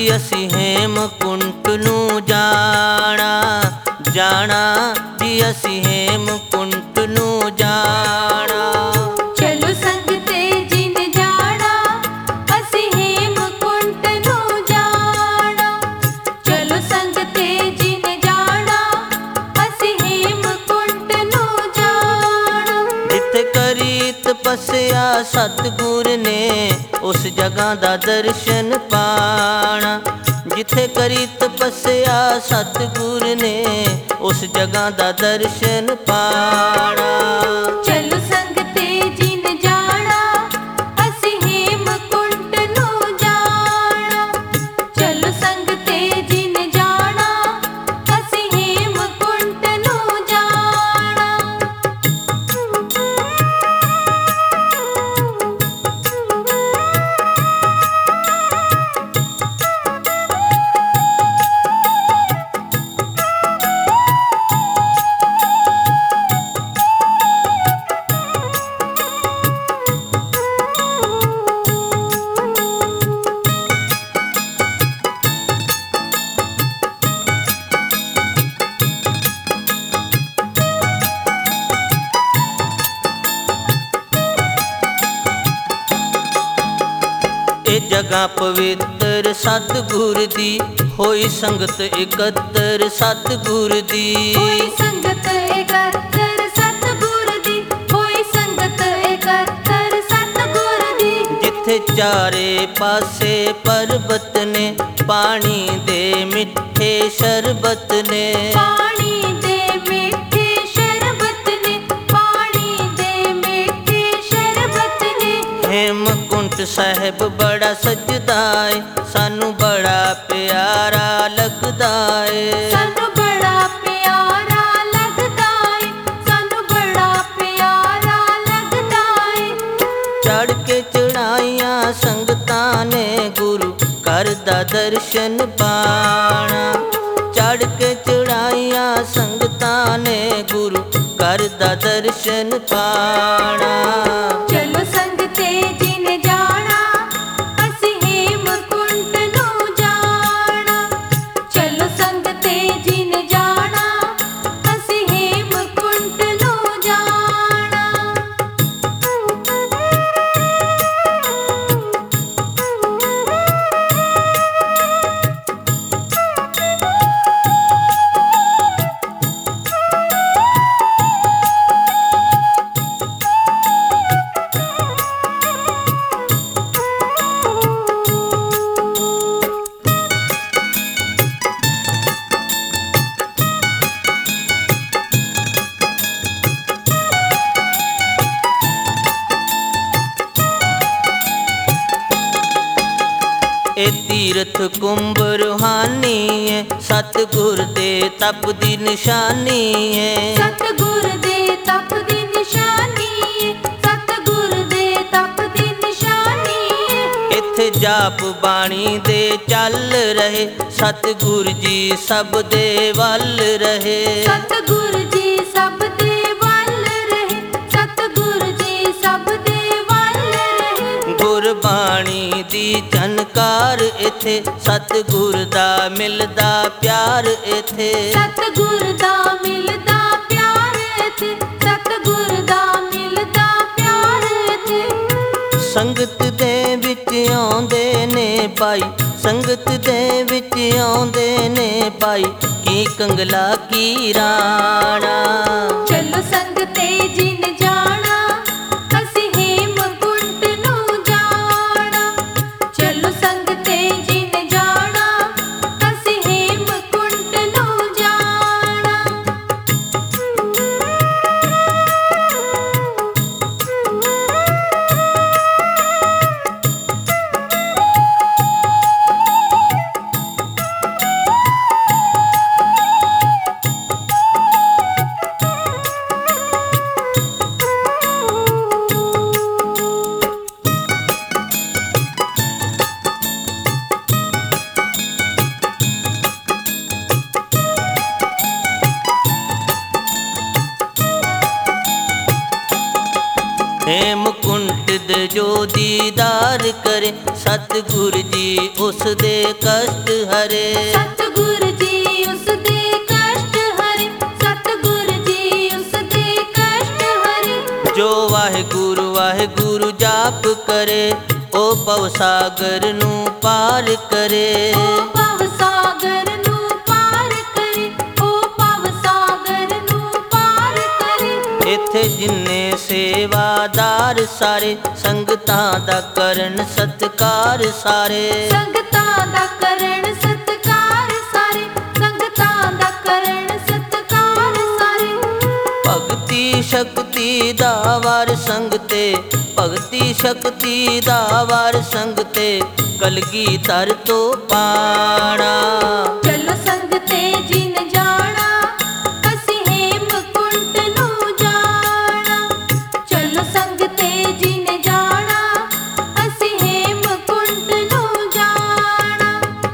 ਅਸੀਂ ਹੇਮਕੁੰਟ ਨੂੰ ਜਾਣਾ, ਜਾਣਾ ਜੀ ਅਸੀਂ ਹੇਮਕੁੰਟ ਨੂੰ ਜਾਣਾ। ਚਲੋ ਸੰਗ ਤੇ ਜਿਨ ਜਾਣਾ, ਅਸੀਂ ਹੇਮਕੁੰਟ ਨੂੰ ਜਾਣਾ। ਚਲੋ ਸੰਗ ਤੇ ਜਿਨ ਜਾਣਾ, ਅਸੀਂ ਹੇਮਕੁੰਟ ਨੂੰ ਜਾਣਾ। ਜਿੱਥੇ ਕਰੀ ਤਪੱਸਿਆ ਸਤਿਗੁਰ ਨੇ, ਉਸ ਜਗ੍ਹਾ ਦਾ ਦਰਸ਼ਨ ਪਾਣਾ। ਜਿੱਥੇ ਕਰੀ ਤਪੱਸਿਆ ਸਤਿਗੁਰ ਨੇ, ਉਸ ਜਗ੍ਹਾ ਦਾ ਦਰਸ਼ਨ ਪਾਣਾ। ਚਲੋ ਸੰਗ ਤੇ ਜਿਨ ਜਾਣਾ, ਅਸੀਂ ਹੇਮਕੁੰਟ ਨੂੰ ਜਾਣਾ। ਚਲੋ ਸੰਗ ਤੇ ਜਿਨ ਜਾਣਾ, ਅਸੀਂ ਹੇਮਕੁੰਟ ਨੂੰ ਜਾਣਾ। ਇਹ ਜਗ੍ਹਾ ਪਵਿੱਤਰ ਸਤਿਗੁਰ ਦੀ, ਹੋਈ ਸੰਗਤ ਇਕੱਤਰ ਸਤਿਗੁਰ ਦੀ। ਹੋਈ ਸੰਗਤ ਇਕੱਤਰ ਸਤਿਗੁਰ ਦੀ, ਹੋਈ ਸੰਗਤ ਇਕੱਤਰ ਸਤਿਗੁਰ ਦੀ। ਜਿੱਥੇ ਚਾਰੇ ਪਾਸੇ ਪਰਬਤ ਨੇ, ਪਾਣੀ ਦੇ ਮਿੱਠੇ ਸ਼ਰਬਤ ਨੇ। ਪਾਣੀ ਦੇ ਮਿੱਠੇ ਸ਼ਰਬਤ ਨੇ, ਪਾਣੀ ਦੇ ਮਿੱਠੇ ਸ਼ਰਬਤ ਨੇ। ਹੇਮਕੁੰਟ ਸਾਹਿਬ ਬੜਾ ਸਜਦਾ ਏ, ਸਾਨੂੰ ਬੜਾ ਪਿਆਰਾ ਲੱਗਦਾ ਏ। ਸਾਨੂੰ ਬੜਾ ਪਿਆਰਾ ਲੱਗਦਾ ਏ, ਸਾਨੂੰ ਬੜਾ ਪਿਆਰਾ ਲੱਗਦਾ ਏ। ਚੜ੍ਹ ਕੇ ਚੜਾਈਆਂ ਸੰਗਤਾਂ ਨੇ, ਗੁਰੂ ਘਰ ਦਾ ਦਰਸ਼ਨ ਪਾਣਾ। ਚੜ੍ਹ ਕੇ ਚੜਾਈਆਂ ਸੰਗਤਾਂ ਨੇ, ਗੁਰੂ ਘਰ ਦਾ ਦਰਸ਼ਨ ਪਾਣਾ। ਚਲੋ ਸੰਗ ਤੇ ਜਿਨ ਜਾਣਾ, ਅਸੀਂ ਹੇਮਕੁੰਟ ਨੂੰ ਜਾਣਾ। ਚਲੋ ਸੰਗ ਤੇ ਜਿਨ ਜਾਣਾ, ਅਸੀਂ ਹੇਮਕੁੰਟ ਨੂੰ ਜਾਣਾ। ਇਹ ਤੀਰਥ ਕੁੰਭ ਰੂਹਾਨੀ ਏ, ਸਤਿਗੁਰ ਦੇ ਤਪ ਦੀ ਨਿਸ਼ਾਨੀ ਏ। ਸਤਿਗੁਰ ਦੇ ਤਪ ਦੀ ਨਿਸ਼ਾਨੀ ਏ, ਸਤਿਗੁਰ ਦੇ ਤਪ ਦੀ ਨਿਸ਼ਾਨੀ ਏ। ਇੱਥੇ ਜਾਪ ਬਾਣੀ ਦੇ ਚੱਲ ਰਹੇ, ਸਤਿਗੁਰ ਜੀ ਸਭ ਦੇ ਵੱਲ ਰਹੇ। ਸਤਿਗੁਰ ਜੀ ਸਭ ਦੇ ਵੱਲ ਰਹੇ, ਸਤਿਗੁਰ ਜੀ ਸਭ ਦੇ ਵੱਲ ਰਹੇ। ਗੁਰਬਾਣੀ ਦੀ ਝਨਕਾਰ ਇੱਥੇ, ਸਤਿਗੁਰ ਦਾ ਮਿਲਦਾ ਪਿਆਰ ਇੱਥੇ। ਸਤਿਗੁਰ ਦਾ ਮਿਲਦਾ ਪਿਆਰ ਇੱਥੇ, ਸਤਿਗੁਰ ਦਾ ਮਿਲਦਾ ਪਿਆਰ ਇੱਥੇ। ਸੰਗਤ ਦੇ ਵਿੱਚ ਆਉਂਦੇ ਨੇ ਭਾਈ, ਸੰਗਤ ਦੇ ਵਿੱਚ ਆਉਂਦੇ ਨੇ ਭਾਈ, ਕੀ ਕੰਗਲਾ ਕੀ ਰਾਣਾ। ਚਲੋ ਸੰਗ ਤੇ ਜਿਨ ਜਾਣਾ, ਅਸੀਂ ਹੇਮਕੁੰਟ ਨੂੰ ਜਾਣਾ। ਚਲੋ ਸੰਗ ਤੇ ਜਿਨ ਜਾਣਾ, ਅਸੀਂ ਹੇਮਕੁੰਟ ਨੂੰ ਜਾਣਾ। ਜੋ ਦੀਦਾਰ ਕਰੇ, ਸਤਿਗੁਰ ਜੀ ਉਸ ਦੇ ਕਸ਼ਟ ਹਰੇ। ਸਤਿਗੁਰ ਜੀ ਉਸ ਦੇ ਕਸ਼ਟ ਹਰੇ, ਸਤਿਗੁਰ ਜੀ ਉਸ ਦੇ ਕਸ਼ਟ ਹਰੇ। ਜੋ ਵਾਹਿਗੁਰੂ ਵਾਹਿਗੁਰੂ ਜਾਪ ਕਰੇ, ਉਹ ਭਵ ਸਾਗਰ ਨੂੰ ਪਾਰ ਕਰੇ। ਉਹ ਭਵ ਸਾਗਰ ਨੂੰ ਪਾਰ ਕਰੇ, ਉਹ ਭਵ ਸਾਗਰ ਨੂੰ ਪਾਰ ਕਰੇ। ਇੱਥੇ ਜਿੰਨੇ ਸੇਵਾਦਾਰ ਸਾਰੇ, ਸੰਗਤਾਂ ਦਾ ਕਰਨ ਸਤਿਕਾਰ ਸਾਰੇ। ਸੰਗਤਾਂ ਦਾ ਕਰਨ ਸਤਿਕਾਰ ਸਾਰੇ, ਸੰਗਤਾਂ ਦਾ ਕਰਨ ਸਤਿਕਾਰ ਸਾਰੇ। ਭਗਤੀ ਸ਼ਕਤੀ ਦਾ ਵਾਰ ਸੰਗ ਤੇ, ਭਗਤੀ ਸ਼ਕਤੀ ਦਾ ਵਾਰ ਸੰਗ ਤੇ, ਕਲਗੀਧਰ ਤੋਂ ਪਾਣਾ। ਚਲੋ ਸੰਗ ਤੇ ਜਿਨ ਜਾਣਾ, ਅਸੀਂ ਹੇਮਕੁੰਟ ਨੂੰ ਜਾਣਾ। ਚਲੋ ਸੰਗ ਤੇ ਜਿਨ ਜਾਣਾ, ਅਸੀਂ ਹੇਮਕੁੰਟ ਨੂੰ ਜਾਣਾ।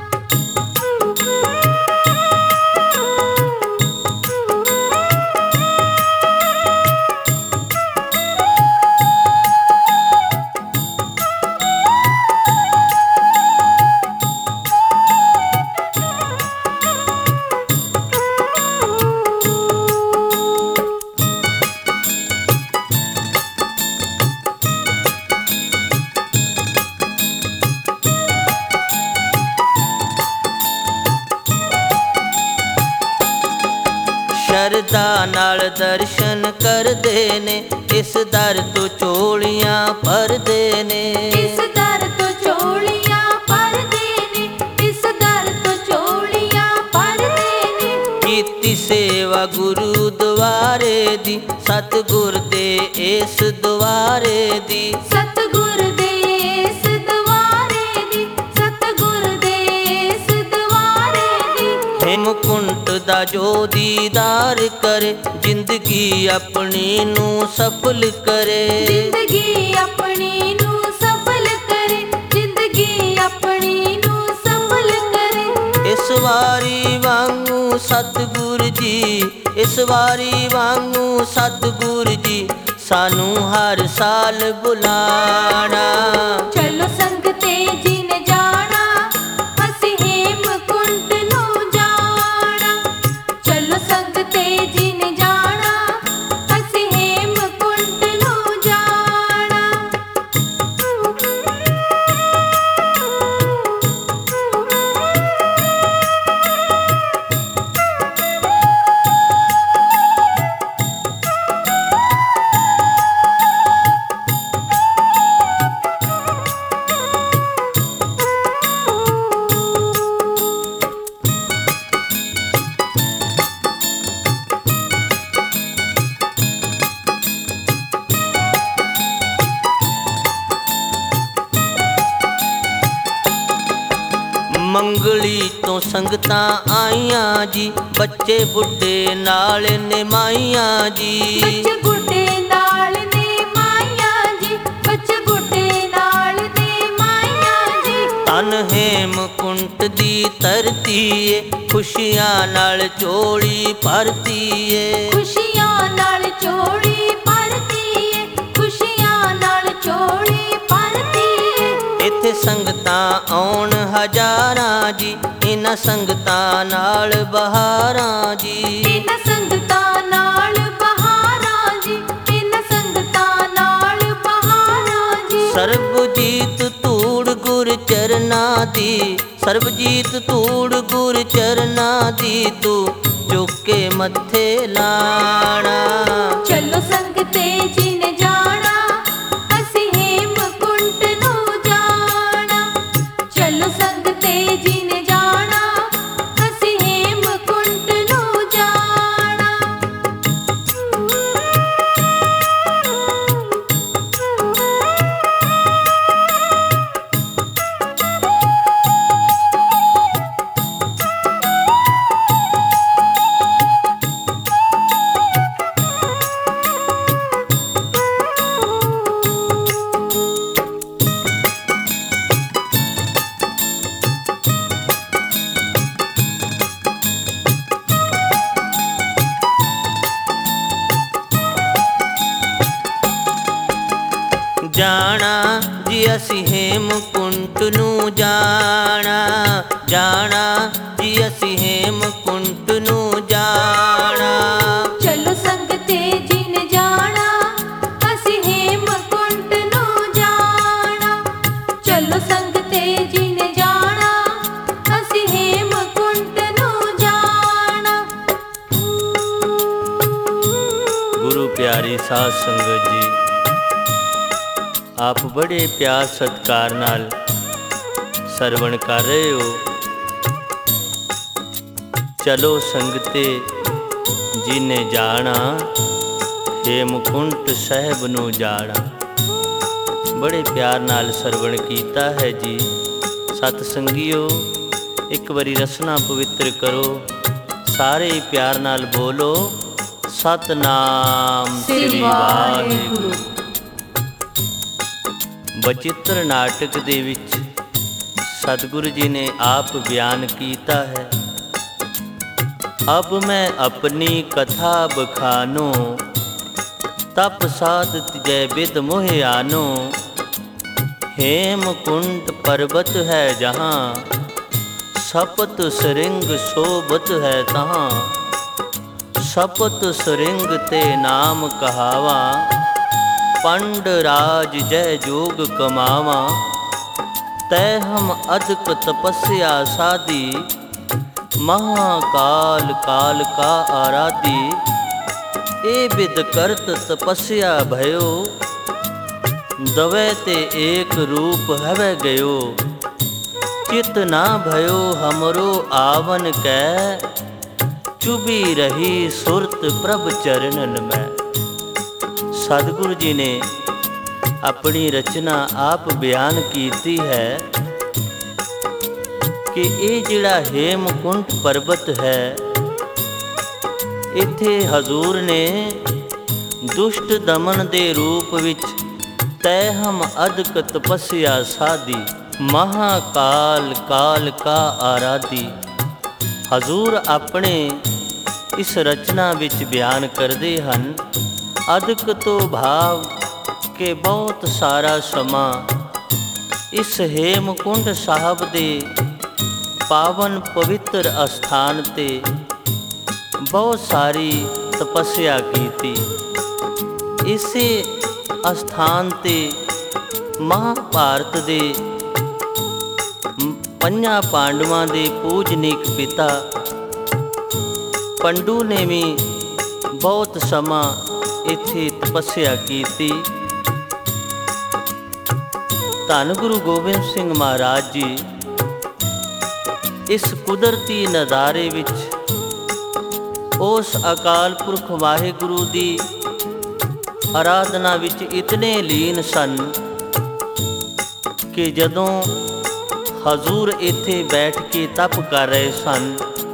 ਸ਼ਰਧਾ ਨਾਲ ਦਰਸ਼ਨ ਕਰਦੇ ਨੇ, ਇਸ ਦਰ ਤੋਂ ਝੋਲੀਆਂ ਭਰਦੇ ਨੇ। ਇਸ ਦਰ ਤੋਂ ਝੋਲੀਆਂ ਭਰਦੇ ਨੇ, ਇਸ ਦਰ ਤੋਂ ਝੋਲੀਆਂ ਭਰਦੇ ਨੇ। ਕੀਤੀ ਸੇਵਾ ਗੁਰੂ ਦੁਆਰੇ ਦੀ, ਸਤਿਗੁਰ ਦੇ ਇਸ ਦੁਆਰੇ ਦੀ। ਸਤਿਗੁਰ ਦੇ ਇਸ ਦੁਆਰੇ ਦੀ, ਸਤਿਗੁਰ ਦੇ ਇਸ ਦੁਆਰੇ ਦੀ। ਹੇਮਕੁੰਟ ਦਾ ਜੋ ਦੀਦਾਰ ਕਰੇ, ਜ਼ਿੰਦਗੀ ਆਪਣੀ ਨੂੰ ਸਫਲ ਕਰੇ। ਜ਼ਿੰਦਗੀ ਆਪਣੀ ਨੂੰ ਸਫਲ ਕਰੇ, ਜ਼ਿੰਦਗੀ ਆਪਣੀ ਨੂੰ ਸਫਲ ਕਰੇ। ਇਸ ਵਾਰੀ ਵਾਂਗੂ ਸਤਿਗੁਰ ਜੀ, ਇਸ ਵਾਰੀ ਵਾਂਗੂ ਸਤਿਗੁਰ ਜੀ, ਸਾਨੂੰ ਹਰ ਸਾਲ ਬੁਲਾਣਾ। ਚਲੋ ਸੰਗ ਤੇ ਜਿਨ ਜਾਣਾ, ਅਸੀਂ ਹੇਮਕੁੰਟ ਨੂੰ ਜਾਣਾ। ਚਲੋ ਸੰਗ ਤੇ ਜਿਨ ਜਾਣਾ, ਅਸੀਂ ਹੇਮਕੁੰਟ ਨੂੰ ਜਾਣਾ। ਮੰਗਲੀ ਤੋਂ ਸੰਗਤਾਂ ਆਈਆਂ ਜੀ, ਬੱਚੇ ਬੁੱਢੇ ਨਾਲ ਨਿਮਾਈਆਂ ਜੀ। ਬੱਚੇ ਬੁੱਢੇ ਨਾਲ ਨੇ ਮਾਈਆਂ ਜੀ, ਬੱਚੇ ਬੁੱਢੇ ਨਾਲ ਨੇ ਮਾਈਆਂ ਜੀ। ਧਨ ਹੇਮਕੁੰਟ ਦੀ ਧਰਤੀ ਏ, ਖੁਸ਼ੀਆਂ ਨਾਲ ਝੋਲੀ ਭਰਤੀ ਏ। ਖੁਸ਼ੀਆਂ ਨਾਲ ਝੋਲੀ ਭਰਤੀ ਏ, ਖੁਸ਼ੀਆਂ ਨਾਲ ਝੋਲੀ ਭਰਤੀ ਏ। ਇੱਥੇ ਸੰਗਤਾਂ ਆਉਣ ਹਜ਼ਾਰਾਂ ਜੀ, ਇਹਨਾਂ ਸੰਗਤਾਂ ਨਾਲ ਬਹਾਰਾਂ ਜੀ। ਇਹਨਾਂ ਸੰਗਤਾਂ ਨਾਲ ਬਹਾਰਾਂ ਜੀ, ਇਹਨਾਂ ਸੰਗਤਾਂ ਨਾਲ ਬਹਾਰਾਂ ਜੀ। ਸਰਬਜੀਤ ਧੂੜ ਗੁਰ ਚਰਨਾਂ ਦੀ, ਸਰਬਜੀਤ ਧੂੜ ਗੁਰ ਚਰਨਾਂ ਦੀ, ਤੂੰ ਚੁੱਕ ਕੇ ਮੱਥੇ ਲਾਣਾ। ਚਲੋ ਸੰਗ ਤੇ ਜਿਨ ਜਾਣਾ, ਅਸੀਂ ਹੇਮਕੁੰਟ ਨੂੰ ਜਾਣਾ। ਚਲੋ ਸੰਗ ਤੇ ਜਿਨ ਜਾਣਾ, ਅਸੀਂ ਹੇਮਕੁੰਟ ਨੂੰ ਜਾਣਾ। ਅਸੀਂ ਹੇਮਕੁੰਟ ਨੂੰ ਜਾਣਾ, ਜਾਣਾ ਜੀ ਅਸੀਂ ਹੇਮਕੁੰਟ ਨੂੰ ਜਾਣਾ। ਚਲੋ ਸੰਗਤੇ ਜੀ ਨੇ ਜਾਣਾ, ਅਸੀਂ ਹੇਮਕੁੰਟ ਨੂੰ ਜਾਣਾ। ਚਲੋ ਸੰਗਤੇ ਜੀ ਨੇ ਜਾਣਾ, ਅਸੀਂ ਹੇਮਕੁੰਟ ਨੂੰ ਜਾਣਾ। ਗੁਰੂ ਪਿਆਰੀ ਸਾਧ ਸੰਗਤ ਜੀ, ਆਪ ਬੜੇ ਪਿਆਰ ਸਤਿਕਾਰ ਨਾਲ ਸਰਵਣ ਕਰ ਰਹੇ ਹੋ। ਚਲੋ ਸੰਗਤੇ ਜੀ ਨੇ ਜਾਣਾ, ਹੇਮਕੁੰਟ ਸਾਹਿਬ ਨੂੰ ਜਾਣਾ। ਬੜੇ ਪਿਆਰ ਨਾਲ ਸਰਵਣ ਕੀਤਾ ਹੈ ਜੀ। ਸਤ ਸੰਗੀਓ, ਇੱਕ ਵਾਰੀ ਰਸਨਾ ਪਵਿੱਤਰ ਕਰੋ, ਸਾਰੇ ਹੀ ਪਿਆਰ ਨਾਲ ਬੋਲੋ, ਸਤਨਾਮ ਸ੍ਰੀ ਵਾਹਿਗੁਰੂ। ਬਚਿੱਤਰ ਨਾਟਕ ਦੇ ਵਿੱਚ ਸਤਿਗੁਰੂ ਜੀ ਨੇ ਆਪ ਬਿਆਨ ਕੀਤਾ ਹੈ, ਅਬ ਮੈਂ ਆਪਣੀ ਕਥਾ ਬਖਾਨੋ, ਤਪ ਸਾਧ ਤਜੈ ਬਿਦ ਮੋਹ ਆਨੋ। हेमकुंट पर्वत है जहाँ, सपत सरिंग शोभत है तहाँ। सपत सरिंग ते नाम कहावा, पंड राज जय जोग कमावा। तय हम अधिक तपस्या साधी, महाकाल काल का आराधी। ए बिद करत तपस्या भयो, दवे ते एक रूप हवे गयो। चित ना भयो हमरो आवन कै, चुभी रही सुरत प्रभ चरणन में। सतगुरु जी ने अपनी रचना आप बयान कीती है कि ये जिहड़ा हेमकुंट पर्वत है, इत्थे हजूर ने दुष्ट दमन दे रूप विच तय हम अधिक तपस्या साधी, महाकाल काल का आराधी। हजूर अपने इस रचना विच बयान करते हैं, अधिक तो भाव के बहुत सारा समा इस हेमकुंड साहब दे पावन पवित्र अस्थान ते बहुत सारी तपस्या की। इसे अस्थान ते महाभारत दे पंजा पांडवां दे पूजनीक पिता पंडू ने भी बहुत समा इत्थे तपस्या की। धन गुरु गोबिंद सिंह महाराज जी इस कुदरती नज़ारे विच उस अकाल पुरख वाहिगुरु दी आराधना विच इतने लीन सन कि जदों हजूर इत्थे बैठ के तप कर रहे सन,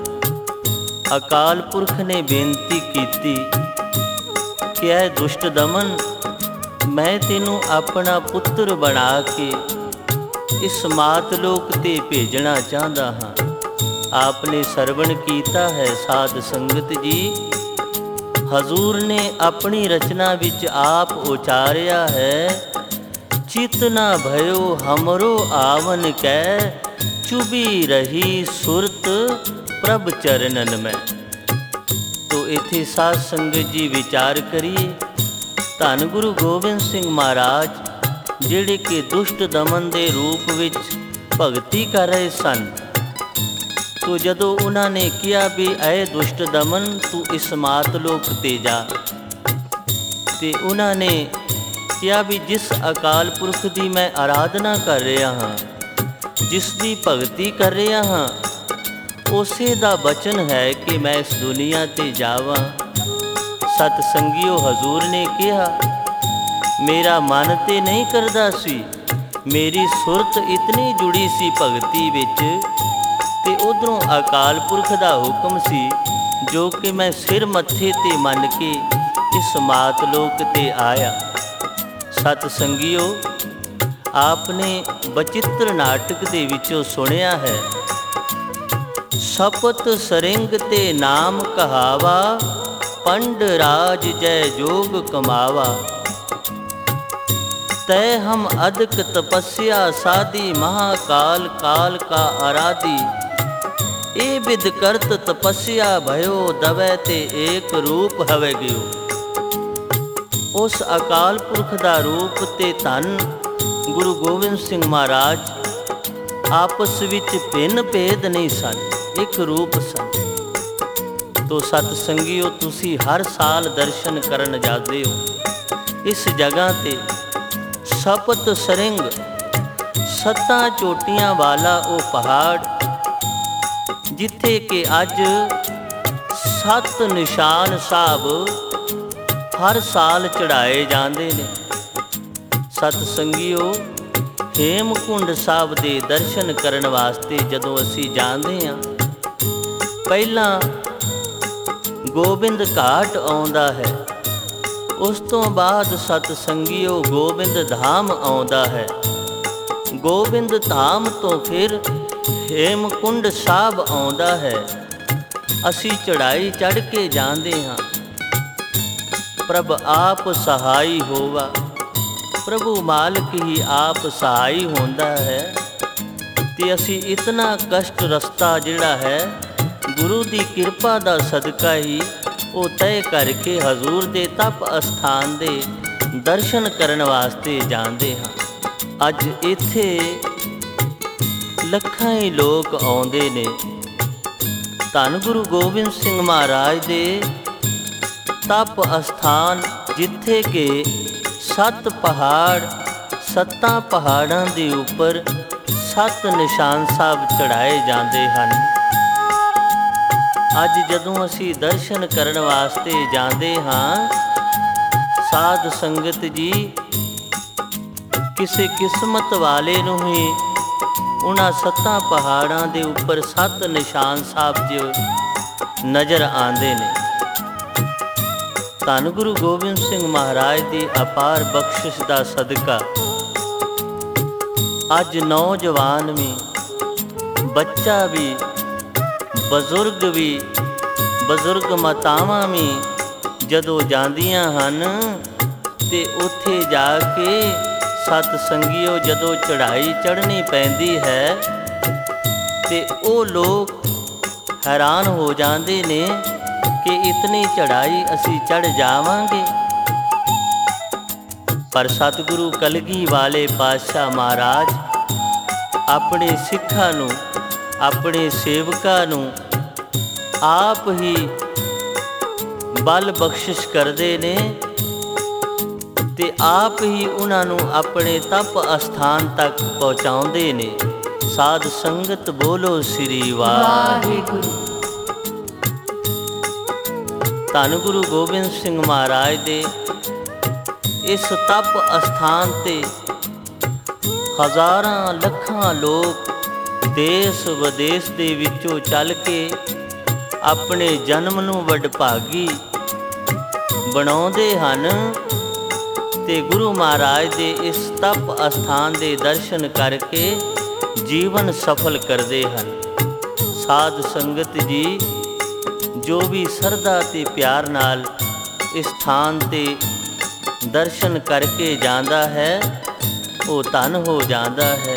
अकाल पुरख ने बेनती की कि ऐ दुष्ट दमन, मैं तेनू अपना पुत्र बना के इस मातलोक ते भेजना चाहता हाँ। आपने सरवण कीता है साध संगत जी। हजूर ने अपनी रचना विच आप उचारिया है, चित ना भयो हमरो आवन कै, चुभी रही सुरत प्रभ चरणन में। तो इत्थे साध संगत जी विचार करिए, धन गुरु गोबिंद सिंह महाराज जिहड़े कि दुष्ट दमन दे रूप विच भगती कर रहे सन, तो जदों उन्होंने किया भी ऐ दुष्ट दमन तू इस मातलोक ते जा, ते उन्होंने किया भी जिस अकाल पुरख दी मैं आराधना कर रहा हाँ, जिस दी भगती कर रहा हाँ, उसे दा बचन है कि मैं इस दुनिया ते जावा। सतसंगियो, हजूर ने कहा मेरा मन ते नहीं करदा सी, मेरी सुरत इतनी जुड़ी सी भगती विच, ते उधरों अकाल पुरख दा हुक्म सी जो कि मैं सिर मत्थे ते मन के इस मातलोक ते आया। सत संगियो, आपने बचित्र नाटक दे विचों सुनिया है, सपत सरिंग ते नाम कहावा, पंड राज जय जोग कमावा। तय हम अधिक तपस्या साधी महाकाल काल का आराधी। ए विद करत तपस्या भयो दवै ते एक रूप हवे गियो। उस अकाल पुरख दा रूप ते धन गुरु गोबिंद सिंह महाराज आपस विच भिन्न भेद नहीं सन, एक रूप सन। तो सत संगियो तुसी हर साल दर्शन करन जाते हो। इस जगह ते सपत सरिंग सत्तां चोटियां वाला वो पहाड़ जिथे कि अज 7 निशान साहब हर साल चढ़ाए जाते ने। सत संगियो हेमकुंड साहब दे दर्शन करन वास्ते जदों असी जाते हाँ, पहला गोबिंद घाट आउंदा है, उस तो बाद सत संगियो गोबिंद धाम आउंदा है। गोबिंद धाम तो फिर हेमकुंड साहब आउंदा है। असी चढ़ाई चढ़ के जाते हाँ। प्रभ आप सहाई होवा, प्रभु मालिक ही आप सहाई होंदा है। ते असी इतना कष्ट रस्ता जिहड़ा है गुरु दी किरपा दा सदका ही वो तय करके हजूर दे तप अस्थान दे दर्शन करन वास्ते जाते हाँ। अज इत्थे लखां ही लोग आउंदे ने। धन गुरु गोबिंद सिंह महाराज दे तप अस्थान जिथे के 7 पहाड़ 7 पहाड़ां दे उपर 7 निशान साहब चढ़ाए जाते हैं। अज जदों असी दर्शन करन वास्ते जाते हाँ, साध संगत जी किसी किस्मत वाले नूं ही उन्हां 7 पहाड़ां दे उपर 7 निशान साहब जो नज़र आंदे ने। धन गुरु गोबिंद सिंह महाराज दी अपार बख्शिश दा सदका अज नौजवान भी, बच्चा भी, बजुर्ग भी, बजुर्ग मातावां भी जदों जांदियां हन ते उत्थे जाके सत संगियो जदों चढ़ाई चढ़नी पैंदी है ते ओ लोग हैरान हो जाते ने कि इतनी चढ़ाई असी चढ़ जावांगे। पर सतगुरु कलगी वाले पातशाह महाराज अपने सिखां नूं अपने सेवकां नूं आप ही बल बख्शिश करते ने ते आप ही उन्हां नूं अपने तप अस्थान तक पहुँचाउंदे ने। साध संगत बोलो श्री वाहिगुरू। धन गुरु गोबिंद सिंह महाराज दे इस तप अस्थान ते हज़ारां लखां लोग देश विदेश दे विचों चल के अपने जन्म नूं वडभागी बनाउंदे हन ते गुरु महाराज दे इस तप अस्थान दे दर्शन करके जीवन सफल करते हैं। साध संगत जी जो भी सरदा ते प्यार नाल इस स्थान ते दर्शन करके जाता है वो धन हो जाता है।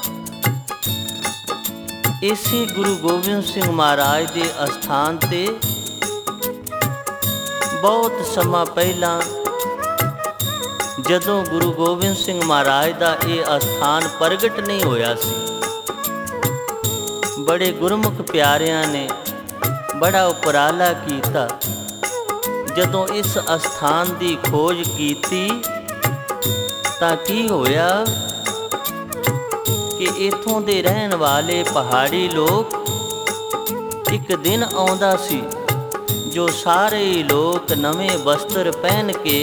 इसी गुरु गोबिंद सिंह महाराज के अस्थान ते बहुत समा पहला जदों गुरु गोबिंद सिंह महाराज का ये अस्थान प्रगट नहीं होया सी, बड़े गुरमुख प्यारियां ने बड़ा उपराला कीता। जदों इस अस्थान की खोज कीती तां की होया कि इत्थों दे रहन वाले पहाड़ी लोग एक दिन आउंदा सी जो सारे लोग नवे वस्त्र पहन के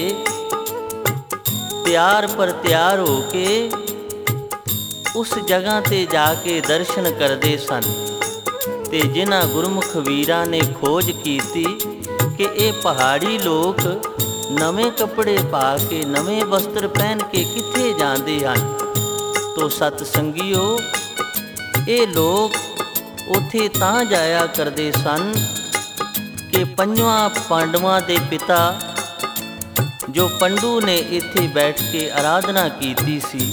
तैयार पर तैयार हो के उस जगह ते जाके दर्शन करते सन। ते जिन्हां गुरमुख वीरां ने खोज कीती कि ये पहाड़ी लोग नवे कपड़े पा के नवे वस्त्र पहन के कित्थे जाते हैं, तो सतसंगियो ये लोग उत्थे तां जाया करते सन कि 5 पांडवां दे पिता ਜੋ ਪੰਡੂ ਨੇ ਇੱਥੇ ਬੈਠ ਕੇ ਆਰਾਧਨਾ ਕੀਤੀ ਸੀ।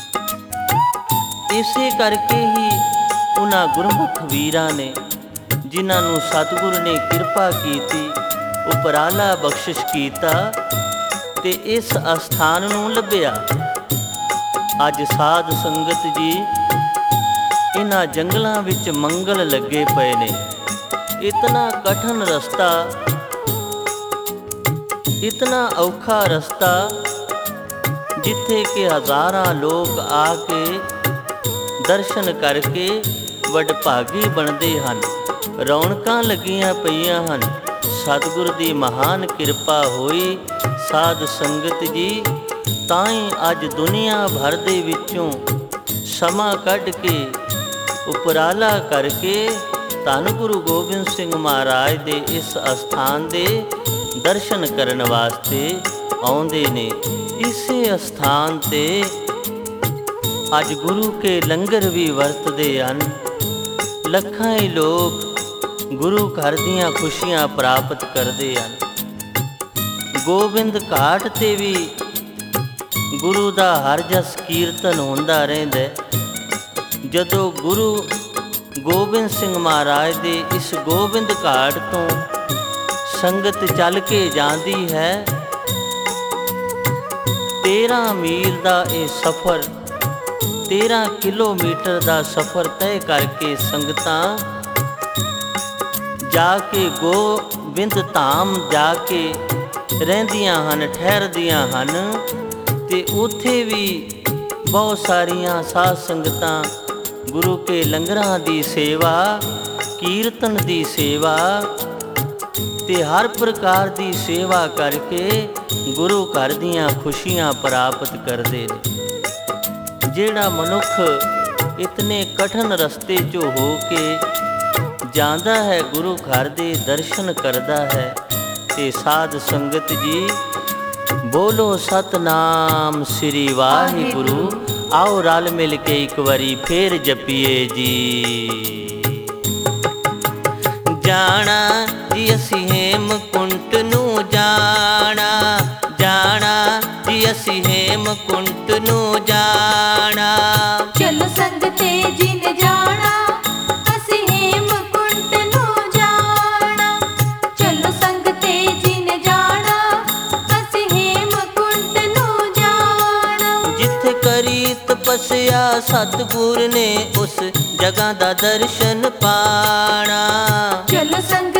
ਇਸੇ ਕਰਕੇ ਹੀ ਉਹਨਾਂ ਗੁਰਮੁਖ ਵੀਰਾਂ ਨੇ, ਜਿਨ੍ਹਾਂ ਨੂੰ ਸਤਿਗੁਰ ਨੇ ਕਿਰਪਾ ਕੀਤੀ, ਉਪਰਾਲਾ ਬਖਸ਼ਿਸ਼ ਕੀਤਾ ਤੇ ਇਸ ਅਸਥਾਨ ਨੂੰ ਲੱਭਿਆ। ਅੱਜ ਸਾਧ ਸੰਗਤ ਜੀ ਇਹਨਾਂ ਜੰਗਲਾਂ ਵਿੱਚ ਮੰਗਲ ਲੱਗੇ ਪਏ ਨੇ। ਇਤਨਾ ਕਠਨ ਰਸਤਾ, ਇਤਨਾ ਔਖਾ ਰਸਤਾ, ਜਿੱਥੇ ਕਿ ਹਜ਼ਾਰਾਂ ਲੋਕ ਆ ਕੇ ਦਰਸ਼ਨ ਕਰਕੇ ਵਡਭਾਗੀ ਬਣਦੇ ਹਨ। ਰੌਣਕਾਂ ਲੱਗੀਆਂ ਪਈਆਂ ਹਨ। ਸਤਿਗੁਰ ਦੀ ਮਹਾਨ ਕਿਰਪਾ ਹੋਈ ਸਾਧ ਸੰਗਤ ਜੀ, ਤਾਂ ਹੀ ਅੱਜ ਦੁਨੀਆ ਭਰ ਦੇ ਵਿੱਚੋਂ ਸਮਾਂ ਕੱਢ ਕੇ ਉਪਰਾਲਾ ਕਰਕੇ ਧੰਨ ਗੁਰੂ ਗੋਬਿੰਦ ਸਿੰਘ ਮਹਾਰਾਜ ਦੇ ਇਸ ਅਸਥਾਨ ਦੇ ਦਰਸ਼ਨ ਕਰਨ ਵਾਸਤੇ ਆਉਂਦੇ ਨੇ। ਇਸੇ ਅਸਥਾਨ ਤੇ ਅੱਜ ਗੁਰੂ ਕੇ ਲੰਗਰ ਵੀ ਵਰਤਦੇ ਹਨ। ਲੱਖਾਂ ਹੀ ਲੋਕ ਗੁਰੂ ਘਰ ਦੀਆਂ ਖੁਸ਼ੀਆਂ ਪ੍ਰਾਪਤ ਕਰਦੇ ਹਨ। ਗੋਬਿੰਦ ਘਾਟ ਤੇ ਵੀ ਗੁਰੂ ਦਾ ਹਰ ਜਸ ਕੀਰਤਨ ਹੁੰਦਾ ਰਹਿੰਦਾ। ਜਦੋਂ ਗੁਰੂ ਗੋਬਿੰਦ ਸਿੰਘ ਮਹਾਰਾਜ ਦੇ ਇਸ ਗੋਬਿੰਦ ਘਾਟ ਤੋਂ ਸੰਗਤ ਚੱਲ ਕੇ ਜਾਂਦੀ ਹੈ, 13 ਮੀਲ ਦਾ ਇਹ ਸਫ਼ਰ, 13 ਕਿਲੋਮੀਟਰ ਦਾ ਸਫ਼ਰ ਤੈਅ ਕਰਕੇ ਸੰਗਤਾਂ ਜਾ ਕੇ ਗੋਬਿੰਦ ਧਾਮ ਜਾ ਕੇ ਰਹਿੰਦੀਆਂ ਹਨ, ਠਹਿਰਦੀਆਂ ਹਨ। ਤੇ ਉੱਥੇ ਵੀ ਬਹੁਤ ਸਾਰੀਆਂ ਸਾਧ ਸੰਗਤਾਂ ਗੁਰੂ ਕੇ ਲੰਗਰਾਂ ਦੀ ਸੇਵਾ, ਕੀਰਤਨ ਦੀ ਸੇਵਾ ਤੇ ਹਰ ਪ੍ਰਕਾਰ ਦੀ ਸੇਵਾ ਕਰਕੇ ਗੁਰੂ ਘਰ ਦੀਆਂ ਖੁਸ਼ੀਆਂ ਪ੍ਰਾਪਤ ਕਰਦੇ ਨੇ। ਜਿਹੜਾ ਮਨੁੱਖ ਇਤਨੇ ਕਠਨ ਰਸਤੇ 'ਚੋਂ ਹੋ ਕੇ ਜਾਂਦਾ ਹੈ, ਗੁਰੂ ਘਰ ਦੇ ਦਰਸ਼ਨ ਕਰਦਾ ਹੈ, ਤੇ ਸਾਧ ਸੰਗਤ ਜੀ ਬੋਲੋ ਸਤਨਾਮ ਸ੍ਰੀ ਵਾਹਿਗੁਰੂ। ਆਓ ਰਲ ਮਿਲ ਕੇ ਇੱਕ ਵਾਰੀ ਫੇਰ ਜਪੀਏ ਜੀ। ਜਾਣਾ ਜੀ ਅਸੀਂ ਹੇਮਕੁੰਟ ਨੂੰ ਜਾਣਾ, ਜਾਣਾ ਜੀ ਅਸੀਂ ਹੇਮਕੁੰਟ ਨੂੰ ਜਾਣਾ। ਚਲੋ ਸੰਗਤੇ ਜੀ ਨੇ ਜਾਣਾ, ਅਸੀਂ ਹੇਮਕੁੰਟ ਨੂੰ ਜਾਣਾ। ਚਲੋ ਸੰਗਤੇ ਜੀ ਨੇ ਜਾਣਾ, ਅਸੀਂ ਹੇਮਕੁੰਟ ਨੂੰ ਜਾਣਾ। ਜਿੱਥੇ ਕਰੀ ਤਪੱਸਿਆ ਸਤਿਗੁਰ ਨੇ, ਉਸ ਜਗ੍ਹਾ ਦਾ ਦਰਸ਼ਨ ਪਾਣਾ। ਚਲੋ ਸੰਗਤੇ